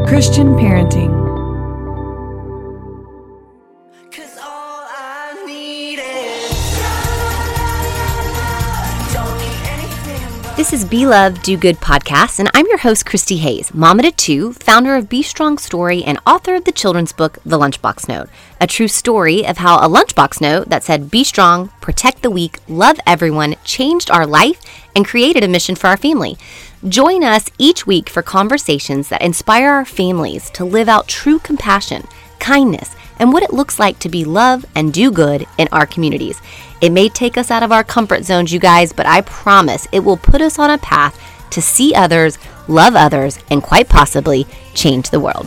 Christian parenting. This is Be Love, Do Good podcast, and I'm your host, Christy Hayes, mom of two, founder of Be Strong Story, and author of the children's book, The Lunchbox Note, a true story of how a lunchbox note that said, be strong, protect the weak, love everyone, changed our life, and created a mission for our family. Join us each week for conversations that inspire our families to live out true compassion, kindness, and what it looks like to be love and do good in our communities. It may take us out of our comfort zones, you guys, but I promise it will put us on a path to see others, love others, and quite possibly change the world.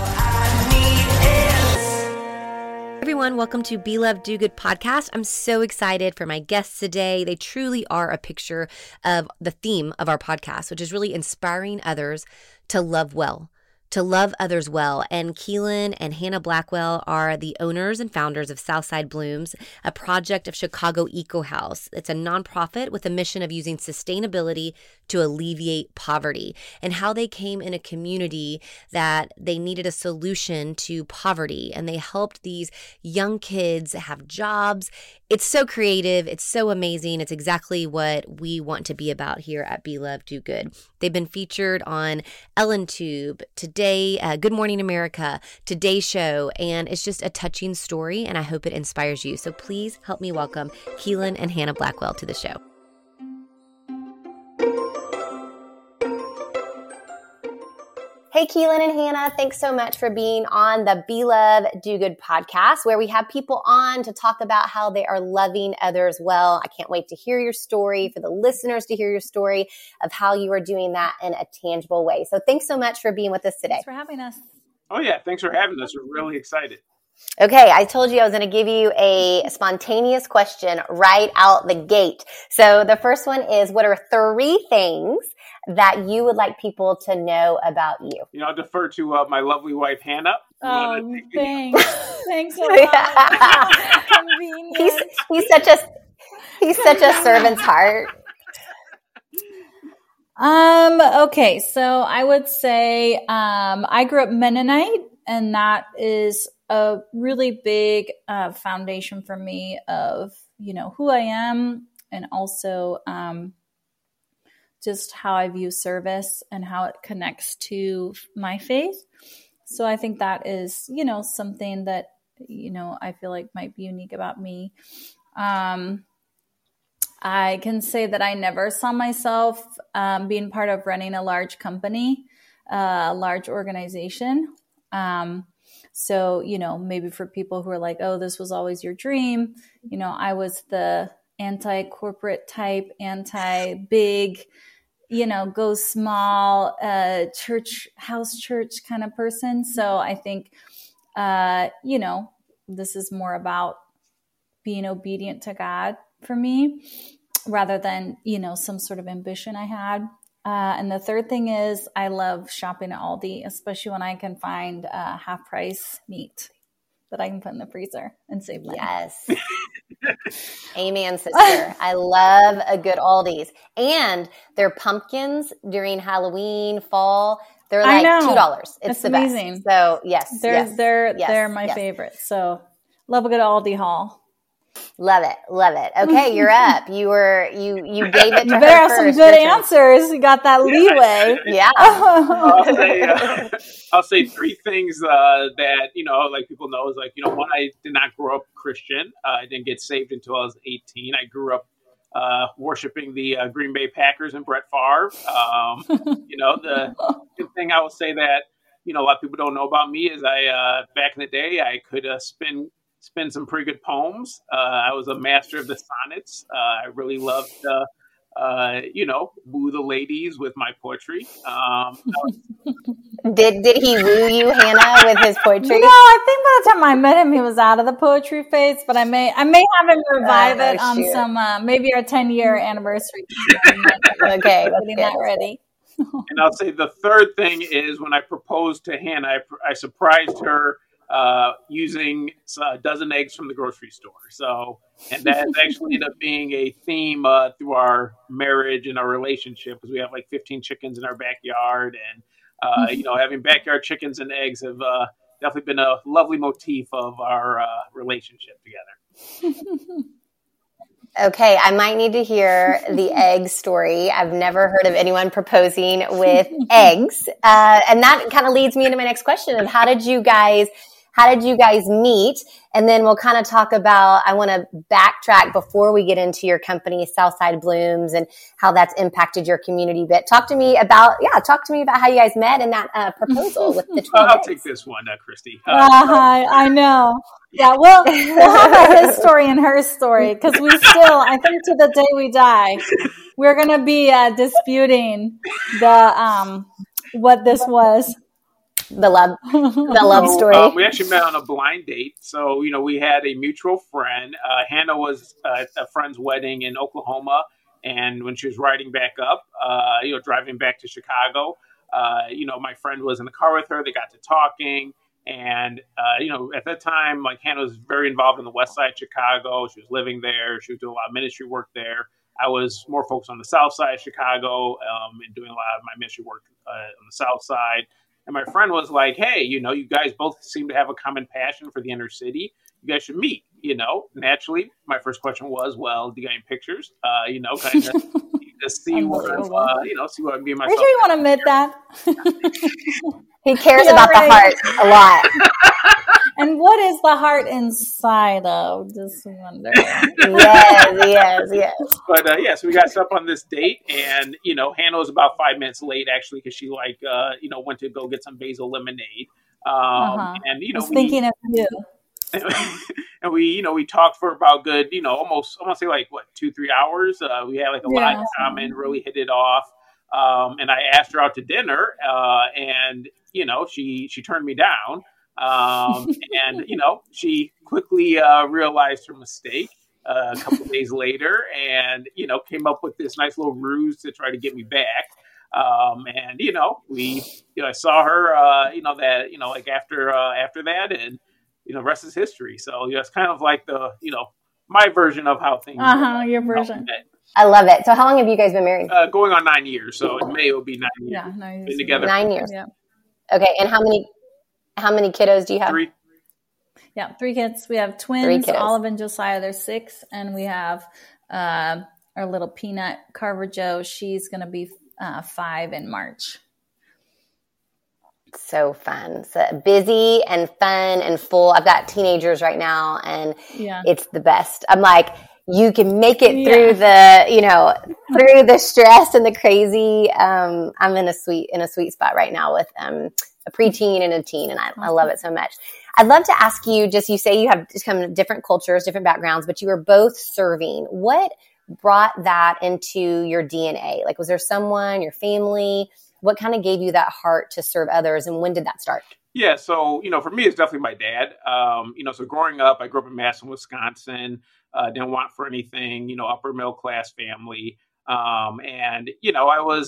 Everyone, welcome to Be Love, Do Good podcast. I'm so excited for my guests today. They truly are a picture of the theme of our podcast, which is really inspiring others to love well. To love others well. And Keelan and Hannah Blackwell are the owners and founders of Southside Blooms, a project of Chicago Eco House. It's a nonprofit with a mission of using sustainability to alleviate poverty, and how they came in a community that they needed a solution to poverty, and they helped these young kids have jobs. It's so creative. It's so amazing. It's exactly what we want to be about here at Be Love, Do Good. They've been featured on Ellen Tube, Today, Good Morning America, Today Show, and it's just a touching story, and I hope it inspires you. So please help me welcome Keelan and Hannah Blackwell to the show. Hey, Keelan and Hannah, thanks so much for being on the Be Love, Do Good podcast, where we have people on to talk about how they are loving others well. I can't wait to hear your story, for the listeners to hear your story of how you are doing that in a tangible way. So thanks so much for being with us today. Thanks for having us. Oh, yeah. Thanks for having us. We're really excited. Okay, I told you I was going to give you a spontaneous question right out the gate. So the first one is, what are 3 things that you would like people to know about you? I'll defer to my lovely wife, Hannah. Oh, thanks. Thanks a lot. Convenient. He's such a servant's heart. Okay, so I would say I grew up Mennonite, and that is a really big foundation for me of, who I am, and also just how I view service and how it connects to my faith. So I think that is, something that, I feel like might be unique about me. I can say that I never saw myself being part of running a large company, a large organization. So, maybe for people who are like, oh, this was always your dream, I was the anti-corporate type, anti-big, go small, house church kind of person. So I think, this is more about being obedient to God for me, rather than, some sort of ambition I had. And the third thing is I love shopping at Aldi, especially when I can find half price meat that I can put in the freezer and save money. Yes. Amen, sister. I love a good Aldi's. And their pumpkins during Halloween, fall, they're like $2. It's the amazing. Best. So yes, they're my favorite. So love a good Aldi haul. Love it. Okay, you're up. You gave it to you her better have first. some good answers. You got that leeway. Yeah. I'll say 3 things that, like people know is one, I did not grow up Christian. I didn't get saved until I was 18. I grew up worshiping the Green Bay Packers and Brett Favre. The good thing I will say that, a lot of people don't know about me is I, back in the day, I could spin some pretty good poems. I was a master of the sonnets. I really loved, woo the ladies with my poetry. Did he woo you, Hannah, with his poetry? No, I think by the time I met him, he was out of the poetry phase. But I may have him revive it on some maybe our 10-year anniversary. Okay, getting that ready. And I'll say the third thing is when I proposed to Hannah, I surprised her using a dozen eggs from the grocery store. So, and that actually ended up being a theme through our marriage and our relationship, because we have like 15 chickens in our backyard, and having backyard chickens and eggs have definitely been a lovely motif of our relationship together. Okay, I might need to hear the egg story. I've never heard of anyone proposing with eggs. And that kind of leads me into my next question of how did you guys meet? And then we'll kind of talk about, I want to backtrack before we get into your company, Southside Blooms, and how that's impacted your community a bit. Talk to me about how you guys met and that proposal with the 12 I'll eggs. take this one, Christy. I know. Yeah, we'll have a his story and her story, because we still, I think to the day we die, we're going to be disputing the what this was. The love story. We actually met on a blind date. So, we had a mutual friend. Hannah was at a friend's wedding in Oklahoma. And when she was riding back up, driving back to Chicago, my friend was in the car with her. They got to talking. And, at that time, like, Hannah was very involved in the west side of Chicago. She was living there. She was doing a lot of ministry work there. I was more focused on the south side of Chicago and doing a lot of my ministry work on the south side. And my friend was like, hey, you guys both seem to have a common passion for the inner city. You guys should meet, Naturally, my first question was, well, do you got any pictures? Kind of just see what, see what me and myself. Are you sure you want to admit that? He cares about the heart a lot. And what is the heart inside of? Just wonder. Yes. But so we got set up on this date, and Hannah was about 5 minutes late actually, because she went to go get some basil lemonade. And I was thinking of you. And we talked for about good almost, I want to say like 2-3 hours. We had like a lot in common, really hit it off. And I asked her out to dinner, and she turned me down. And she quickly realized her mistake a couple of days later, and came up with this nice little ruse to try to get me back. And I saw her after that, and rest is history. So it's kind of like the my version of how things your version. I love it. So how long have you guys been married? Going on 9 years. So in May it will be 9 years. Yeah, 9 years. Been together 9 years. Yeah. Okay, and how many kiddos do you have? 3. Yeah, 3 kids. We have twins, Olive and Josiah. They're 6, and we have our little peanut, Carver Joe. She's going to be 5 in March. So fun. So busy and fun and full. I've got teenagers right now, and it's the best. I'm like, you can make it through through the stress and the crazy. I'm in a sweet spot right now with a preteen and a teen, and I love it so much. I'd love to ask you, you say you have just kind of different cultures, different backgrounds, but you are both serving. What brought that into your DNA? Like, was there someone, your family? What kind of gave you that heart to serve others, and when did that start? Yeah, so, for me, it's definitely my dad. So growing up, I grew up in Madison, Wisconsin, didn't want for anything, upper middle class family. And I was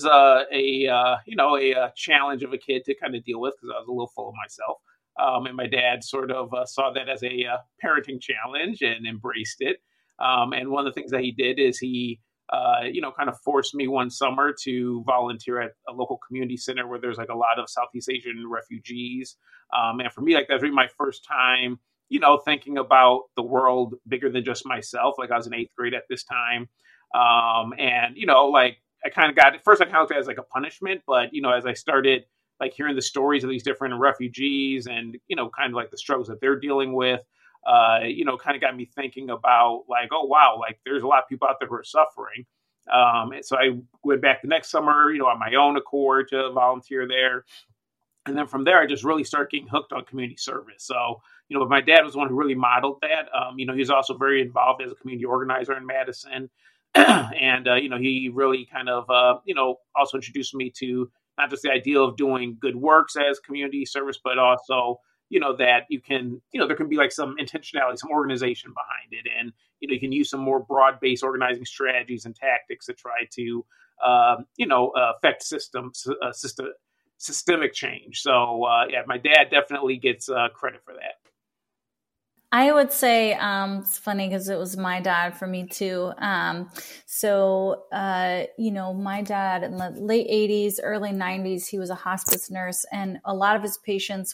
a challenge of a kid to kind of deal with, because I was a little full of myself. And my dad sort of saw that as a parenting challenge and embraced it. And one of the things that he did is he kind of forced me one summer to volunteer at a local community center where there's like a lot of Southeast Asian refugees. And for me, like, that's really my first time, thinking about the world bigger than just myself. Like, I was in 8th grade at this time. And I kind of got it. First, I kind of looked at it as like a punishment, but, as I started like hearing the stories of these different refugees and, kind of like the struggles that they're dealing with, kind of got me thinking about like, oh, wow, like there's a lot of people out there who are suffering. And so I went back the next summer, on my own accord to volunteer there. And then from there, I just really started getting hooked on community service. So, my dad was the one who really modeled that. He was also very involved as a community organizer in Madison. And, he really kind of, also introduced me to not just the idea of doing good works as community service, but also, that you can, there can be like some intentionality, some organization behind it. And, you can use some more broad-based organizing strategies and tactics to try to, affect systemic change. So yeah, my dad definitely gets credit for that. I would say it's funny because it was my dad for me too. My dad in the late 80s, early 90s, he was a hospice nurse, and a lot of his patients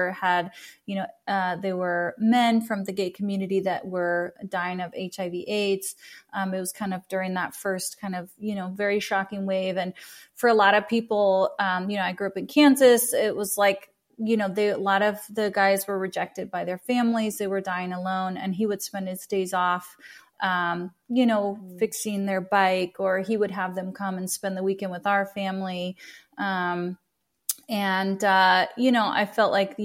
they were men from the gay community that were dying of HIV/AIDS. It was kind of during that first kind of, very shocking wave. And for a lot of people, I grew up in Kansas. It was like, a lot of the guys were rejected by their families. They were dying alone, and he would spend his days off, fixing their bike, or he would have them come and spend the weekend with our family. I felt like,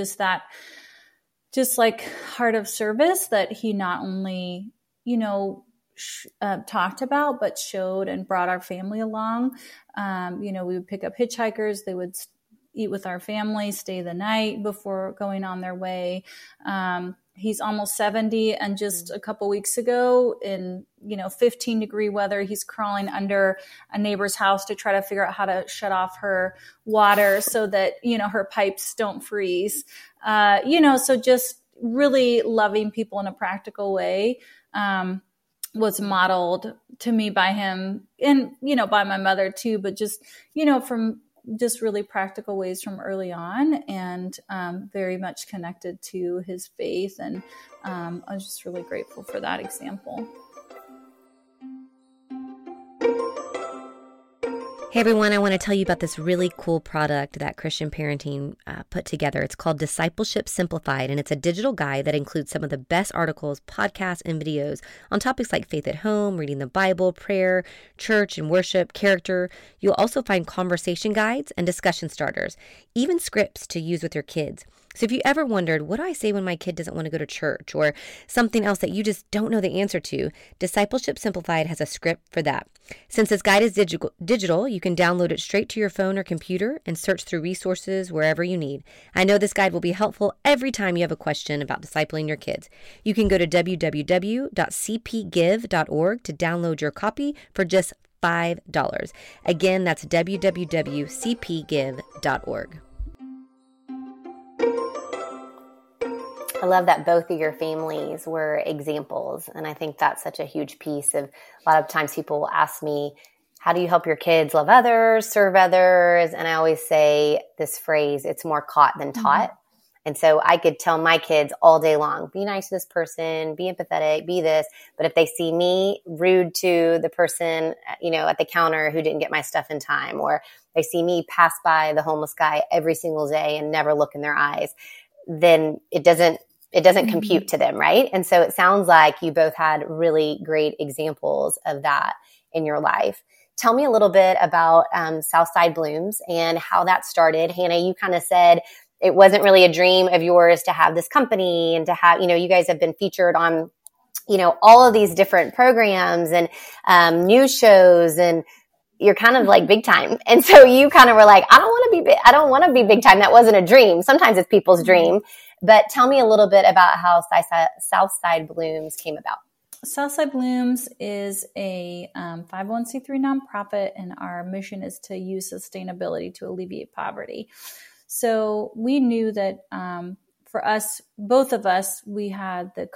just like heart of service that he not only, talked about, but showed and brought our family along. We would pick up hitchhikers. They would eat with our family, stay the night before going on their way. He's almost 70. And just a couple weeks ago in, 15-degree weather, he's crawling under a neighbor's house to try to figure out how to shut off her water so that, her pipes don't freeze. So just really loving people in a practical way, was modeled to me by him and, by my mother too, but just, from just really practical ways from early on, and very much connected to his faith. And I was just really grateful for that example. Hey everyone, I want to tell you about this really cool product that Christian Parenting put together. It's called Discipleship Simplified, and it's a digital guide that includes some of the best articles, podcasts, and videos on topics like faith at home, reading the Bible, prayer, church and worship, character. You'll also find conversation guides and discussion starters, even scripts to use with your kids. So if you ever wondered, what do I say when my kid doesn't want to go to church, or something else that you just don't know the answer to, Discipleship Simplified has a script for that. Since this guide is digital, you can download it straight to your phone or computer and search through resources wherever you need. I know this guide will be helpful every time you have a question about discipling your kids. You can go to www.cpgive.org to download your copy for just $5. Again, that's www.cpgive.org. I love that both of your families were examples. And I think that's such a huge piece of, a lot of times people will ask me, how do you help your kids love others, serve others? And I always say this phrase, it's more caught than taught. Mm-hmm. And so I could tell my kids all day long, be nice to this person, be empathetic, be this. But if they see me rude to the person, at the counter who didn't get my stuff in time, or they see me pass by the homeless guy every single day and never look in their eyes, then it doesn't compute to them, right? And so it sounds like you both had really great examples of that in your life. Tell me a little bit about Southside Blooms and how that started. Hannah, you kind of said it wasn't really a dream of yours to have this company and to have, you guys have been featured on, all of these different programs and news shows, and you're kind of like big time. And so you kind of were like, I don't want to be big time. That wasn't a dream. Sometimes it's people's dream. But tell me a little bit about how Southside Blooms came about. Southside Blooms is a 501c3 nonprofit, and our mission is to use sustainability to alleviate poverty. So we knew that for us, both of us, we had the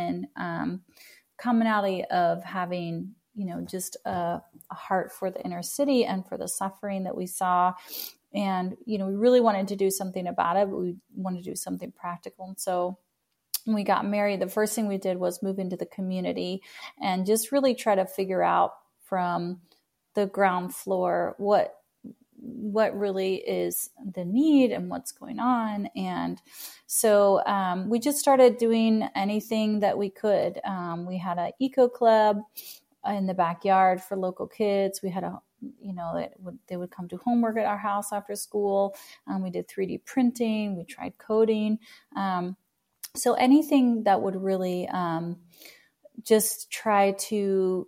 commonality of having, just a heart for the inner city and for the suffering that we saw. And, we really wanted to do something about it, but we wanted to do something practical. And so when we got married, the first thing we did was move into the community and just really try to figure out from the ground floor what really is the need and what's going on. And so we just started doing anything that we could. We had an eco club in the backyard for local kids. We had they would come do homework at our house after school. We did 3D printing. We tried coding. So anything that would really just try to,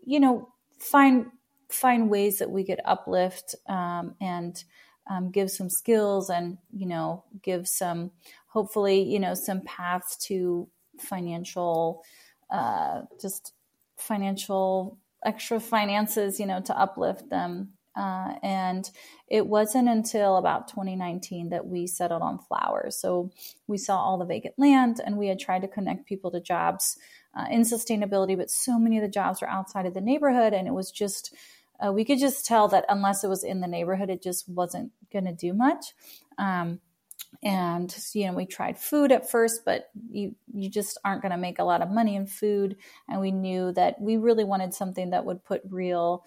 find ways that we could uplift and give some skills and, give some, hopefully, some paths to financial extra finances, to uplift them And it wasn't until about 2019 that we settled on flowers. So we saw all the vacant land, and we had tried to connect people to jobs in sustainability, but so many of the jobs were outside of the neighborhood. And it was just, we could just tell that unless it was in the neighborhood, it just wasn't going to do much. And, we tried food at first, but you just aren't going to make a lot of money in food. And we knew that we really wanted something that would put real,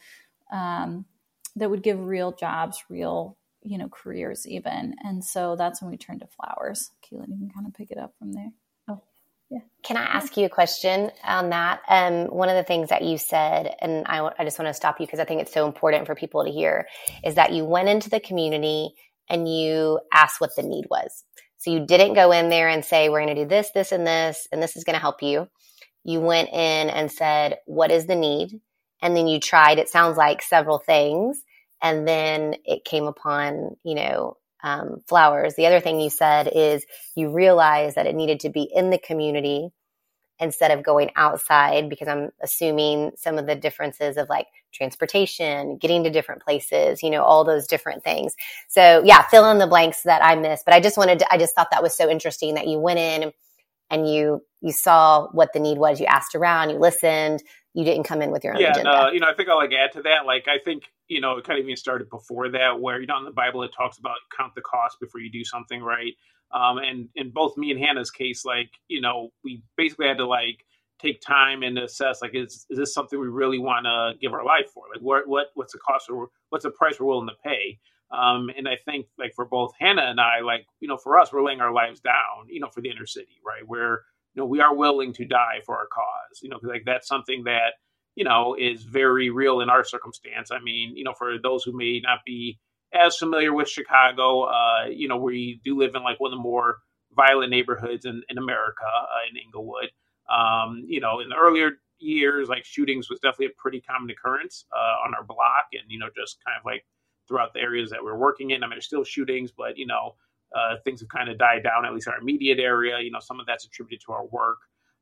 that would give real jobs, real, careers even. And so that's when we turned to flowers. Keelan, you can kind of pick it up from there. Oh, yeah. Can I ask you a question on that? One of the things that you said, and I just want to stop you because I think it's so important for people to hear, is that you went into the community and you asked what the need was. So you didn't go in there and say, we're going to do this, this, and this is going to help you. You went in and said, what is the need? And then you tried, it sounds like, several things. And then it came upon, flowers. The other thing you said is you realized that it needed to be in the community instead of going outside, because I'm assuming some of the differences of like transportation, getting to different places, all those different things. So yeah, fill in the blanks that I missed. But I just thought that was so interesting that you went in and you saw what the need was. You asked around, you listened, you didn't come in with your own agenda. I think I'll add to that. I think, it kind of even started before that, where, in the Bible, it talks about count the cost before you do something, right? And in both me and Hannah's case, we basically had to take time and assess, is this something we really want to give our life for? What's the cost, or what's the price we're willing to pay? And I think for both Hannah and I, for us, we're laying our lives down, for the inner city, right? Where, we are willing to die for our cause, because that's something that, is very real in our circumstance. I mean, for those who may not be as familiar with Chicago, we do live in one of the more violent neighborhoods in America, in Inglewood. In the earlier years, shootings was definitely a pretty common occurrence on our block, and just kind of throughout the areas that we're working in. I mean, there's still shootings, but things have kind of died down, at least in our immediate area. Some of that's attributed to our work.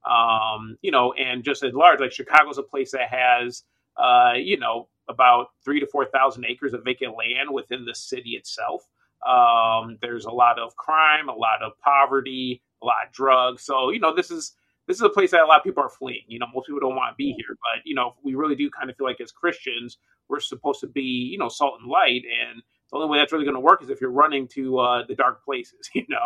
And just at large, Chicago's a place that has, about 3,000 to 4,000 acres of vacant land within the city itself. There's a lot of crime, a lot of poverty, a lot of drugs. So, this is a place that a lot of people are fleeing. Most people don't want to be here, but, we really do kind of feel like as Christians, we're supposed to be, salt and light. And the only way that's really going to work is if you're running to the dark places,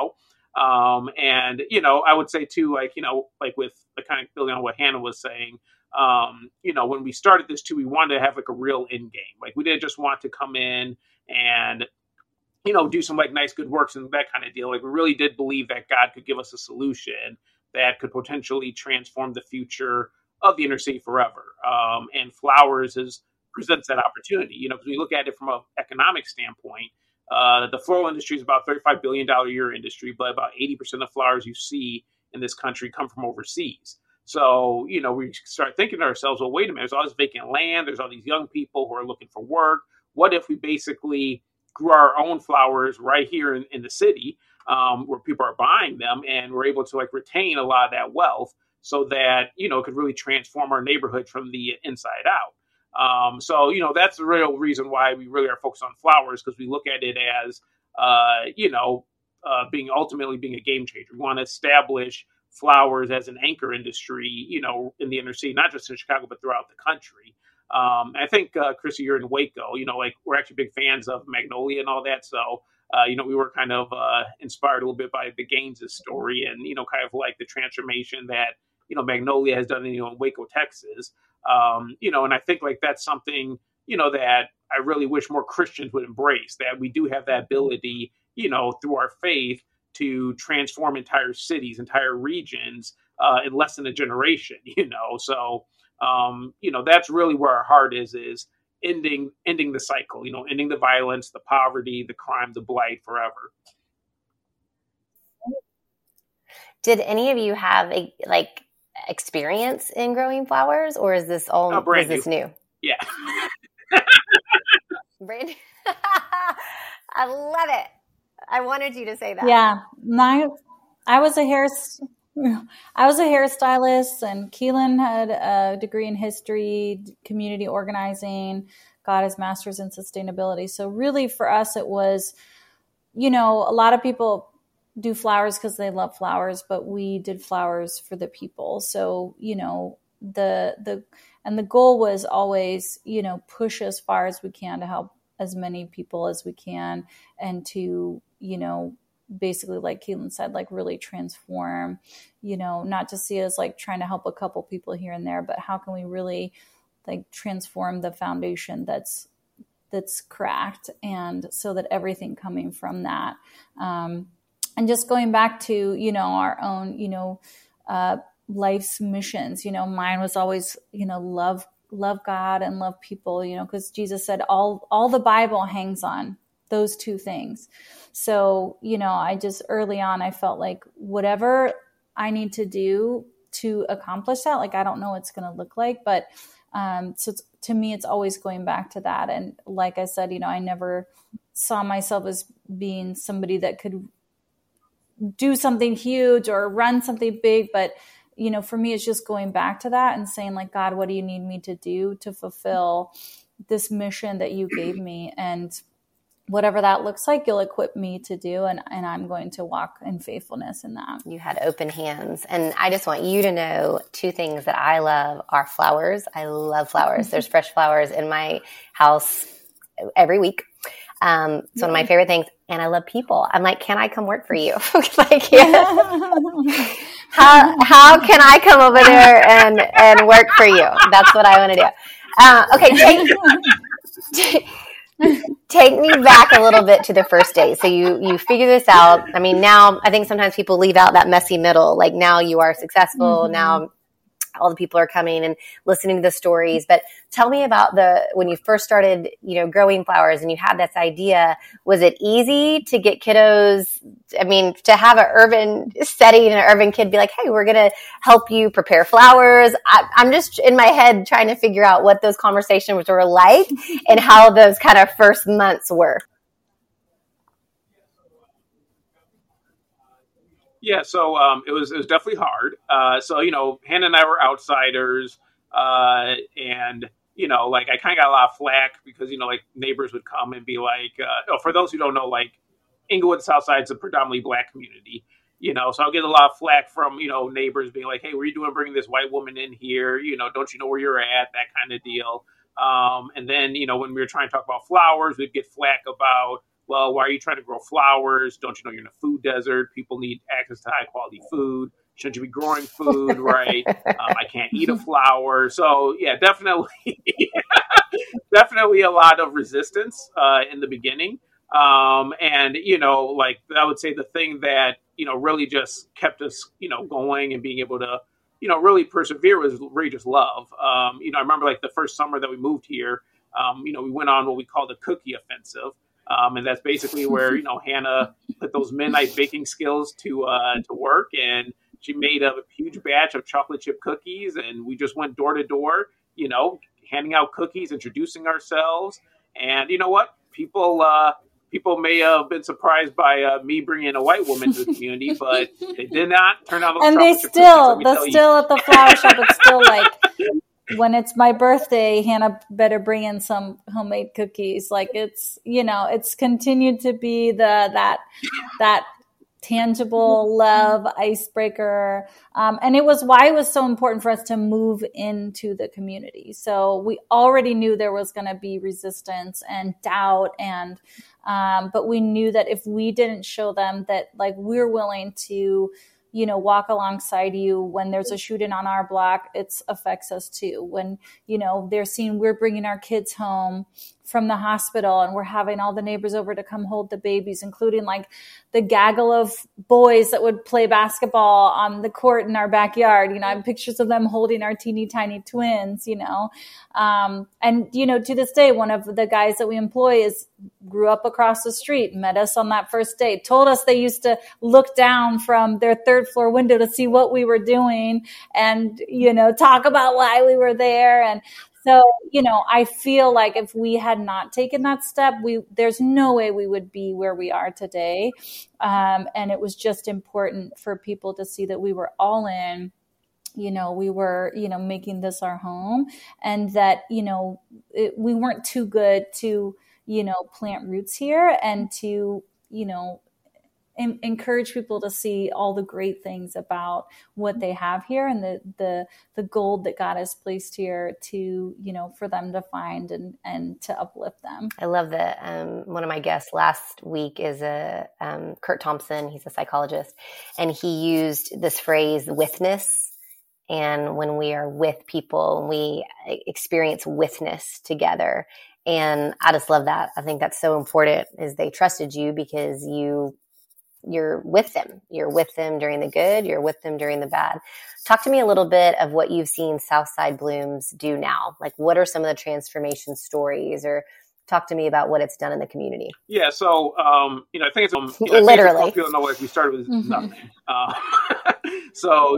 And, I would say too, with the kind of building on what Hannah was saying, when we started this too, we wanted to have a real end game. We didn't just want to come in and, do some nice good works and that kind of deal. We really did believe that God could give us a solution that could potentially transform the future of the inner city forever. And flowers presents that opportunity, because we look at it from an economic standpoint. The floral industry is about $35 billion a year industry, but about 80% of flowers you see in this country come from overseas. So, we start thinking to ourselves, well, wait a minute, there's all this vacant land. There's all these young people who are looking for work. What if we basically grew our own flowers right here in the city, where people are buying them, and we're able to retain a lot of that wealth so that, it could really transform our neighborhood from the inside out. So, that's the real reason why we really are focused on flowers, because we look at it as, ultimately being a game changer. We want to establish flowers as an anchor industry, in the inner city, not just in Chicago, but throughout the country. I think, Chrissy, you're in Waco, we're actually big fans of Magnolia and all that. So, we were kind of inspired a little bit by the Gaines' story and, kind of the transformation that, Magnolia has done in Waco, Texas. And I think that's something, that I really wish more Christians would embrace, that we do have that ability, through our faith to transform entire cities, entire regions in less than a generation, So, that's really where our heart is ending the cycle, ending the violence, the poverty, the crime, the blight forever. Did any of you have experience in growing flowers, or is this all new? Yeah. Brand new. I love it. I wanted you to say that. Yeah. I was a hairstylist, and Keelan had a degree in history, community organizing, God is masters in sustainability. So really for us, it was, a lot of people do flowers because they love flowers, but we did flowers for the people. So, the goal was always, push as far as we can to help as many people as we can, and to, basically, like Caitlin said, like really transform, not just see it as like trying to help a couple people here and there, but how can we really like transform the foundation that's cracked, and so that everything coming from that, and just going back to, our own, life's missions, mine was always, love God and love people, because Jesus said all the Bible hangs on those two things. So, I just early on, I felt like whatever I need to do to accomplish that, like, I don't know what it's going to look like, but so to me, it's always going back to that. And like I said, I never saw myself as being somebody that could do something huge or run something big. But, for me, it's just going back to that and saying like, God, what do you need me to do to fulfill this mission that you gave me? And whatever that looks like, you'll equip me to do. And I'm going to walk in faithfulness in that. You had open hands. And I just want you to know two things that I love are flowers. I love flowers. There's fresh flowers in my house every week. It's one of my favorite things. And I love people. I'm like, can I come work for you? Like, how can I come over there and work for you? That's what I want to do. Okay. Take me back a little bit to the first day. So you figure this out. I mean, now I think sometimes people leave out that messy middle. Like, now you are successful. Mm-hmm. Now all the people are coming and listening to the stories. But tell me about when you first started, growing flowers and you had this idea. Was it easy to get kiddos? I mean, to have an urban setting and an urban kid be like, hey, we're going to help you prepare flowers. I'm just in my head trying to figure out what those conversations were like and how those kind of first months were. Yeah, so it was definitely hard. So, Hannah and I were outsiders, and, like, I kind of got a lot of flack because, like, neighbors would come and be like, for those who don't know, like, Inglewood Southside is a predominantly Black community, so I'll get a lot of flack from, neighbors being like, hey, what are you doing bringing this white woman in here? Don't you know where you're at? That kind of deal. And then, when we were trying to talk about flowers, we'd get flack about, well, why are you trying to grow flowers? Don't you know you're in a food desert? People need access to high quality food. Shouldn't you be growing food, right? I can't eat a flower. So yeah, definitely a lot of resistance in the beginning. And, like I would say the thing that, really just kept us, going and being able to, really persevere was really just love. I remember like the first summer that we moved here, we went on what we call the cookie offensive. And that's basically where, Hannah put those midnight baking skills to work, and she made a huge batch of chocolate chip cookies, and we just went door to door, handing out cookies, introducing ourselves. And you know what? People may have been surprised by me bringing a white woman to the community, but they did not turn out. And they still at the flower shop, it's still like, when it's my birthday, Hannah better bring in some homemade cookies. Like, it's, it's continued to be that tangible love icebreaker. And it was why it was so important for us to move into the community. So we already knew there was going to be resistance and doubt, and but we knew that if we didn't show them that, like, we're willing to, walk alongside you when there's a shooting on our block, it affects us too. When, they're seeing we're bringing our kids home from the hospital and we're having all the neighbors over to come hold the babies, including like the gaggle of boys that would play basketball on the court in our backyard. I have pictures of them holding our teeny tiny twins, and, to this day, one of the guys that we employ grew up across the street, met us on that first date, told us they used to look down from their third floor window to see what we were doing and, talk about why we were there. And so, I feel like if we had not taken that step, there's no way we would be where we are today. And it was just important for people to see that we were all in we were, making this our home, and that, we weren't too good to, plant roots here and to, encourage people to see all the great things about what they have here, and the gold that God has placed here to, for them to find and to uplift them. I love that. One of my guests last week is Kurt Thompson. He's a psychologist, and he used this phrase, witness. And when we are with people, we experience witness together. And I just love that. I think that's so important, is they trusted you because you're with them. You're with them during the good. You're with them during the bad. Talk to me a little bit of what you've seen Southside Blooms do now. Like, what are some of the transformation stories, or talk to me about what it's done in the community? Yeah. So, I think it's literally. People know, like, we started with nothing. So,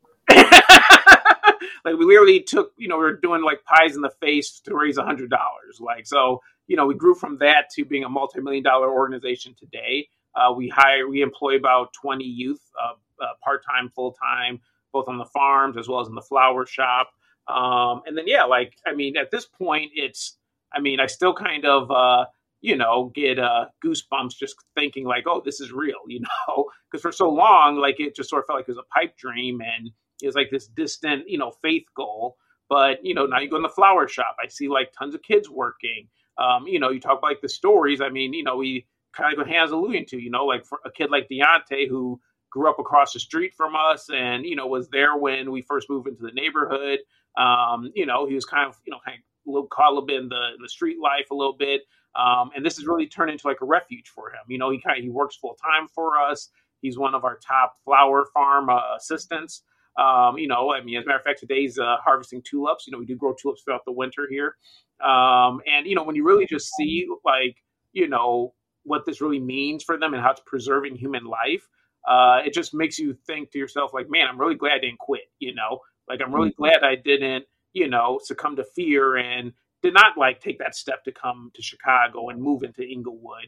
like, we literally took, we were doing like pies in the face to raise $100. Like, so, we grew from that to being a multi-million-dollar organization today. We employ about 20 youth, part-time, full-time, both on the farms as well as in the flower shop. And then, at this point, I still kind of, get goosebumps just thinking like, oh, this is real, because for so long, like, it just sort of felt like it was a pipe dream, and it was like this distant, faith goal. But, now you go in the flower shop, I see like tons of kids working. You talk about like the stories. We kind of like what Hannah's alluding to, like for a kid like Deontay, who grew up across the street from us and, was there when we first moved into the neighborhood. He was kind of caught a little bit in the street life a little bit. And this has really turned into like a refuge for him. He works full time for us. He's one of our top flower farm assistants. As a matter of fact, today's harvesting tulips. We do grow tulips throughout the winter here. And when you really just see like, what this really means for them and how it's preserving human life, it just makes you think to yourself like, man, I'm really glad I didn't quit. Like, I'm really glad I didn't, succumb to fear and did not like take that step to come to Chicago and move into Inglewood.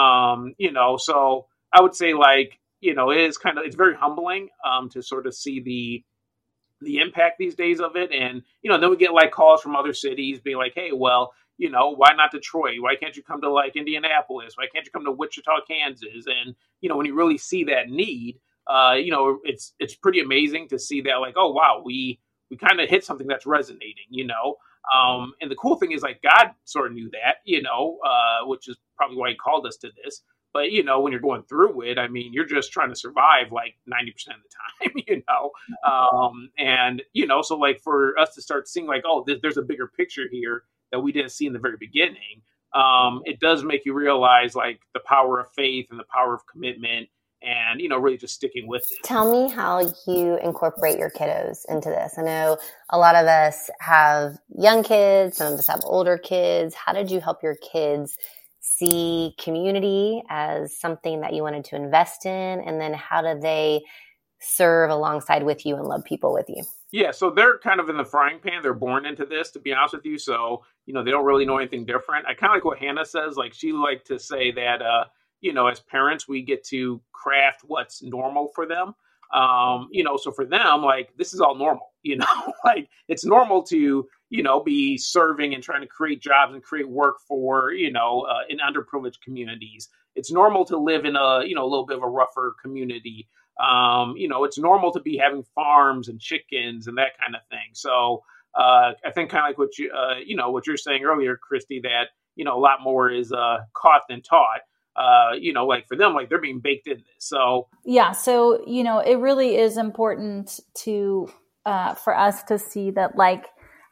So I would say like, it's very humbling to sort of see the impact these days of it. And, then we get like calls from other cities being like, hey, well, why not Detroit? Why can't you come to like Indianapolis? Why can't you come to Wichita, Kansas? And, when you really see that need, it's pretty amazing to see that like, oh, wow, we kind of hit something that's resonating, and the cool thing is like God sort of knew that, which is probably why he called us to this. But, when you're going through it, you're just trying to survive like 90% of the time, and, so like for us to start seeing like, oh, there's a bigger picture here that we didn't see in the very beginning. It does make you realize like the power of faith and the power of commitment and, really just sticking with it. Tell me how you incorporate your kiddos into this. I know a lot of us have young kids, some of us have older kids. How did you help your kids see community as something that you wanted to invest in? And then how do they serve alongside with you and love people with you? Yeah, so they're kind of in the frying pan. They're born into this, to be honest with you. So, they don't really know anything different. I kind of like what Hannah says. Like, she liked to say that, as parents, we get to craft what's normal for them. So for them, like, this is all normal, like it's normal to, be serving and trying to create jobs and create work for, in underprivileged communities. It's normal to live in a little bit of a rougher community. It's normal to be having farms and chickens and that kind of thing. So I think kind of like what what you're saying earlier, Christy, that, a lot more is caught than taught. Like for them, like they're being baked in this. So, yeah. So, it really is important to, for us to see that like,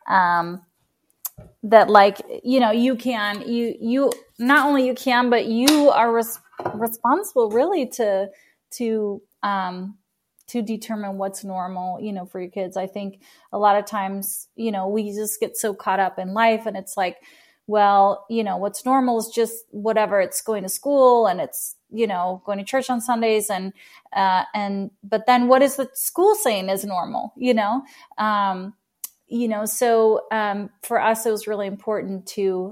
you can, you not only you can, but you are responsible really to determine what's normal, for your kids. I think a lot of times, we just get so caught up in life and it's like, well, what's normal is just whatever, it's going to school and it's, going to church on Sundays but then what is the school saying is normal, so for us, it was really important to,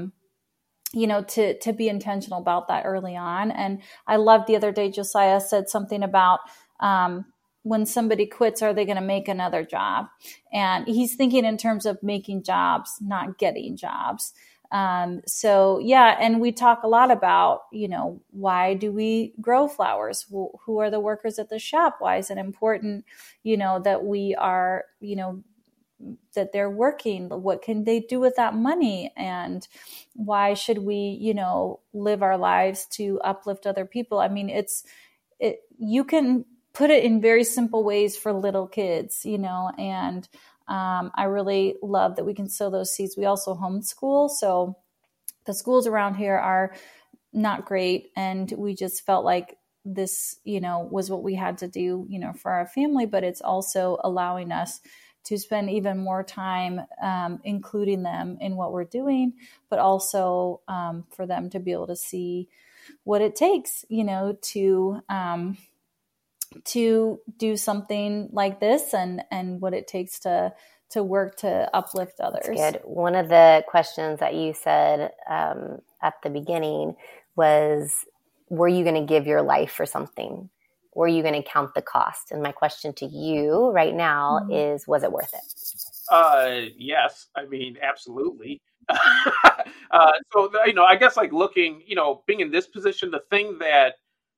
to be intentional about that early on. And I loved the other day, Josiah said something about, when somebody quits, are they going to make another job? And he's thinking in terms of making jobs, not getting jobs. So yeah, and we talk a lot about, why do we grow flowers? Who are the workers at the shop? Why is it important, that we are, that they're working? What can they do with that money? And why should we, live our lives to uplift other people? I mean, you can put it in very simple ways for little kids, and I really love that we can sow those seeds. We also homeschool. So the schools around here are not great. And we just felt like this, was what we had to do, for our family, but it's also allowing us to spend even more time including them in what we're doing, but also for them to be able to see what it takes, to do something like this and what it takes to work to uplift others. That's good. One of the questions that you said at the beginning was, were you going to give your life for something? Were you going to count the cost? And my question to you right now is, was it worth it? Yes. I mean, absolutely. So, I guess like looking, being in this position, the thing that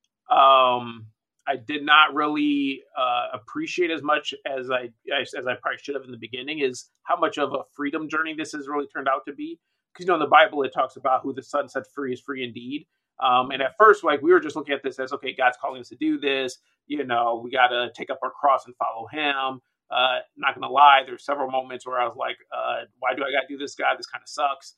I did not really appreciate as much as I probably should have in the beginning is how much of a freedom journey this has really turned out to be. Because, in the Bible, it talks about who the Son set free is free indeed. And at first, like, we were just looking at this as, okay, God's calling us to do this. We got to take up our cross and follow him. Not going to lie, there's several moments where I was like, why do I got to do this, God? This kind of sucks.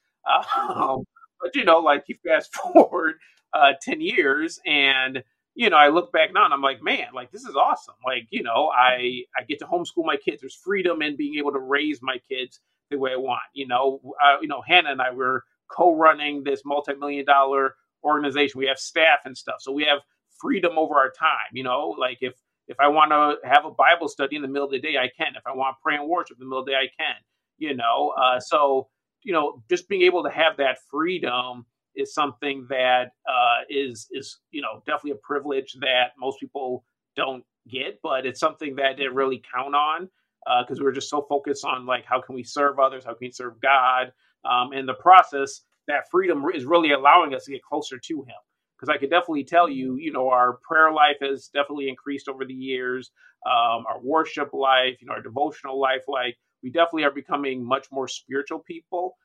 But, like, you fast forward 10 years and, I look back now and I'm like, man, like, this is awesome. Like, I get to homeschool my kids. There's freedom in being able to raise my kids the way I want. Hannah and I were co-running this multi-million-dollar organization. We have staff and stuff. So we have freedom over our time. Like if I want to have a Bible study in the middle of the day, I can. If I want to pray and worship in the middle of the day, I can. So, just being able to have that freedom is something that is definitely a privilege that most people don't get, but it's something that they really count on because we're just so focused on like, how can we serve others? How can we serve God? In the process, that freedom is really allowing us to get closer to him. Because I could definitely tell you, our prayer life has definitely increased over the years. Our worship life, our devotional life, like we definitely are becoming much more spiritual people,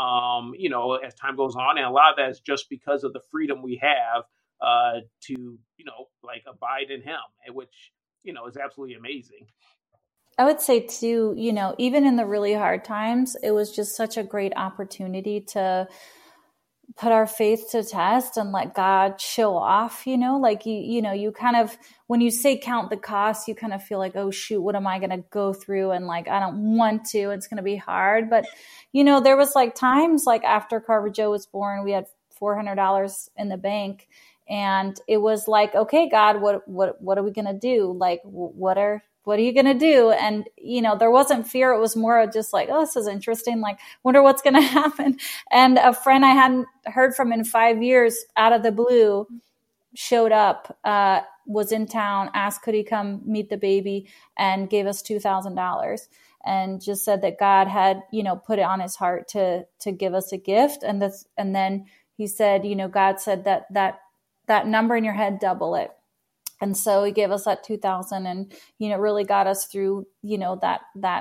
as time goes on. And a lot of that is just because of the freedom we have to, like abide in him, which, is absolutely amazing. I would say too, even in the really hard times, it was just such a great opportunity to put our faith to test and let God show off, like you kind of, when you say count the cost, you kind of feel like, oh shoot, what am I going to go through? And like, I don't want to, it's going to be hard. But, there was like times like after Carver Joe was born, we had $400 in the bank and it was like, okay, God, what are we going to do? Like, what are you going to do? And, there wasn't fear. It was more just like, oh, this is interesting. Like, wonder what's going to happen. And a friend I hadn't heard from in 5 years out of the blue showed up, was in town, asked, could he come meet the baby, and gave us $2,000 and just said that God had, put it on his heart to give us a gift. And then he said, God said that number in your head, double it. And so he gave us that 2,000 and, really got us through, that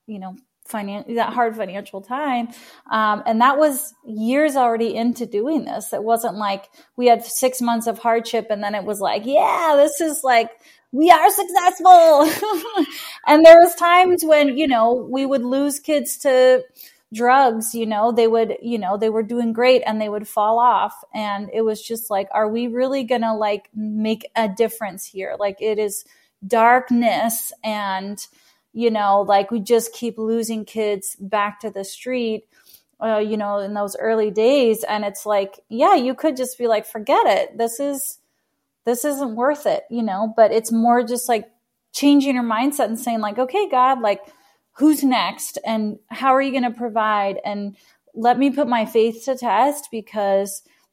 hard financial time. And that was years already into doing this. It wasn't like we had 6 months of hardship and then it was like, yeah, this is like, we are successful. And there was times when, we would lose kids to drugs, they were doing great and they would fall off. And it was just like, are we really going to like make a difference here? Like it is darkness and, like we just keep losing kids back to the street, in those early days. And it's like, yeah, you could just be like, forget it. This isn't worth it, but it's more just like changing your mindset and saying like, okay, God, like, who's next and how are you going to provide? And let me put my faith to test because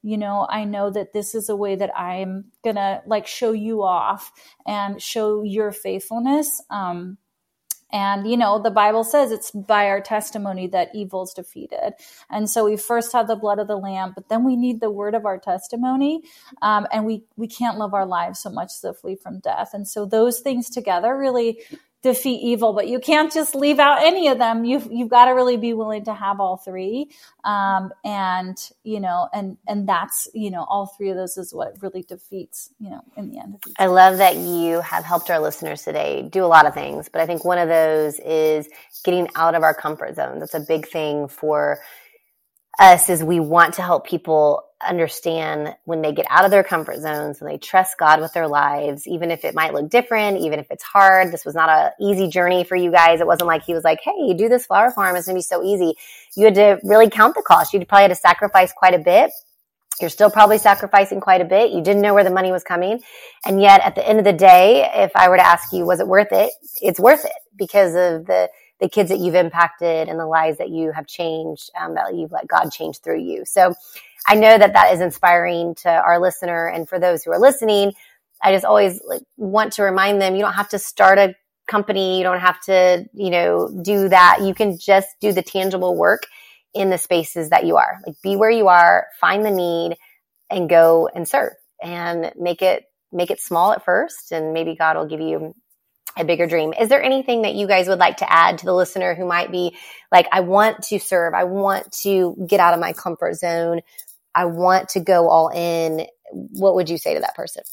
I know that this is a way that I'm going to like show you off and show your faithfulness. And, the Bible says it's by our testimony that evil's defeated. And so we first have the blood of the Lamb, but then we need the word of our testimony. And we can't live our lives so much to flee from death. And so those things together really defeat evil, but you can't just leave out any of them. You've got to really be willing to have all three. And that's, all three of those is what really defeats, in the end. I love that you have helped our listeners today do a lot of things, but I think one of those is getting out of our comfort zone. That's a big thing for us, is we want to help people understand when they get out of their comfort zones and they trust God with their lives, even if it might look different, even if it's hard. This was not an easy journey for you guys. It wasn't like he was like, hey, do this flower farm. It's going to be so easy. You had to really count the cost. You probably had to sacrifice quite a bit. You're still probably sacrificing quite a bit. You didn't know where the money was coming. And yet at the end of the day, if I were to ask you, was it worth it? It's worth it because of the kids that you've impacted and the lives that you have changed, that you've let God change through you. So I know that is inspiring to our listener. And for those who are listening, I just always want to remind them, you don't have to start a company. You don't have to, do that. You can just do the tangible work in the spaces that you are. Like, be where you are, find the need, and go and serve, and make it small at first. And maybe God will give you a bigger dream. Is there anything that you guys would like to add to the listener who might be like, I want to serve, I want to get out of my comfort zone, I want to go all in? What would you say to that person?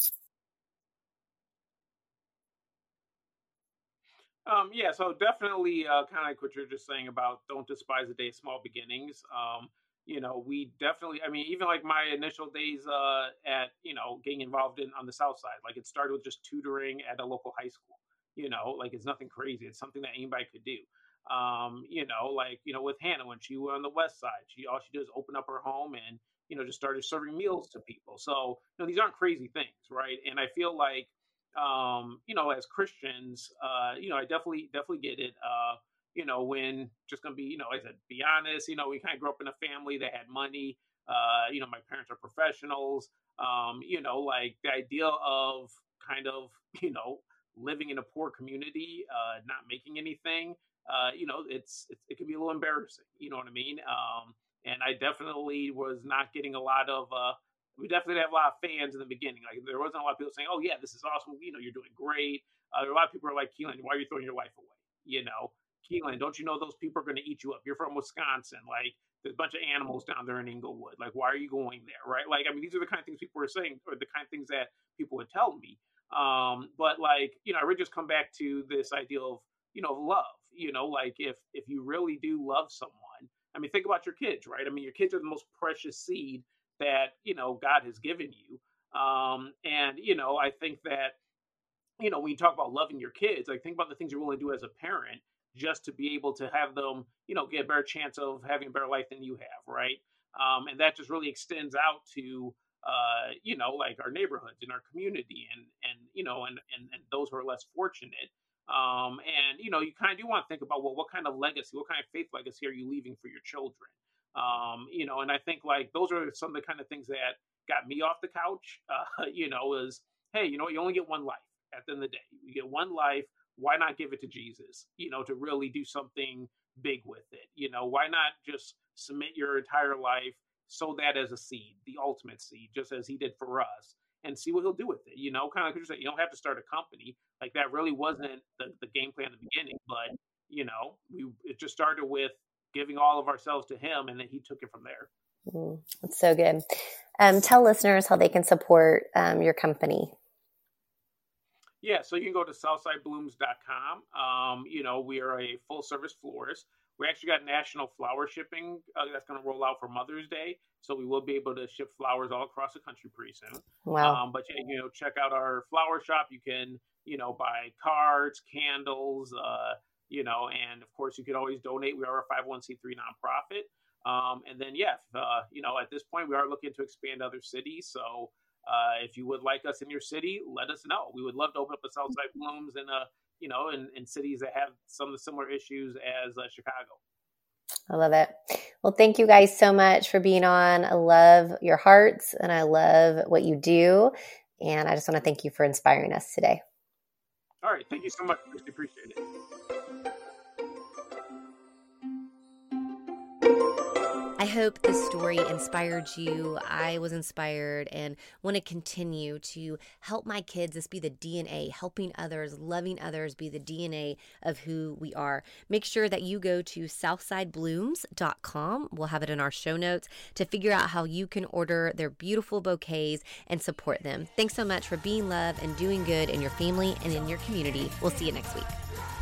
So definitely kind of like what you're just saying about don't despise the day of small beginnings. We definitely, even like my initial days at, getting involved on the South Side, like it started with just tutoring at a local high school. It's nothing crazy. It's something that anybody could do. With Hannah, when she was on the West Side, all she did is open up her home and, just started serving meals to people. So, these aren't crazy things, right? And I feel like, as Christians, I definitely get it. When just gonna be, like I said, be honest, we kind of grew up in a family that had money. My parents are professionals. The idea of kind of, living in a poor community, not making anything, it can be a little embarrassing. You know what I mean? And I definitely was not getting a lot of, we definitely have a lot of fans in the beginning. Like, there wasn't a lot of people saying, oh yeah, this is awesome. You're doing great. There are a lot of people who are like, Keelan, why are you throwing your life away? Keelan, don't you know those people are going to eat you up? You're from Wisconsin. Like, there's a bunch of animals down there in Inglewood. Like, why are you going there? Right. These are the kind of things people were saying, or the kind of things that people would tell me. But I really just come back to this idea of, love, if you really do love someone, think about your kids, right? Your kids are the most precious seed that, God has given you. I think that, when you talk about loving your kids, think about the things you're willing to do as a parent just to be able to have them, get a better chance of having a better life than you have. Right. And that just really extends out to, our neighborhoods in our community and those who are less fortunate. You kind of do want to think about, well, what kind of legacy, what kind of faith legacy are you leaving for your children? And I think those are some of the kind of things that got me off the couch, is, hey, you only get one life at the end of the day. You get one life. Why not give it to Jesus, to really do something big with it? Why not just submit your entire life, sow that as a seed, the ultimate seed, just as he did for us, and see what he'll do with it. Kind of like you're saying, you don't have to start a company. Like, that really wasn't the game plan at the beginning, but it just started with giving all of ourselves to him, and then he took it from there. That's so good. Tell listeners how they can support your company. Yeah, so you can go to southsideblooms.com. We are a full service florist. We actually got national flower shipping that's going to roll out for Mother's Day. So we will be able to ship flowers all across the country pretty soon. Wow. But check out our flower shop. You can, buy cards, candles, and of course you can always donate. We are a 501c3 nonprofit. And then, at this point we are looking to expand other cities. So if you would like us in your city, let us know. We would love to open up a Southside Blooms in cities that have some of the similar issues as Chicago. I love it. Well, thank you guys so much for being on. I love your hearts and I love what you do. And I just want to thank you for inspiring us today. All right. Thank you so much. Really appreciate it. I hope this story inspired you. I was inspired and want to continue to help my kids. This be the DNA, helping others, loving others be the DNA of who we are. Make sure that you go to southsideblooms.com. We'll have it in our show notes to figure out how you can order their beautiful bouquets and support them. Thanks so much for being love and doing good in your family and in your community. We'll see you next week.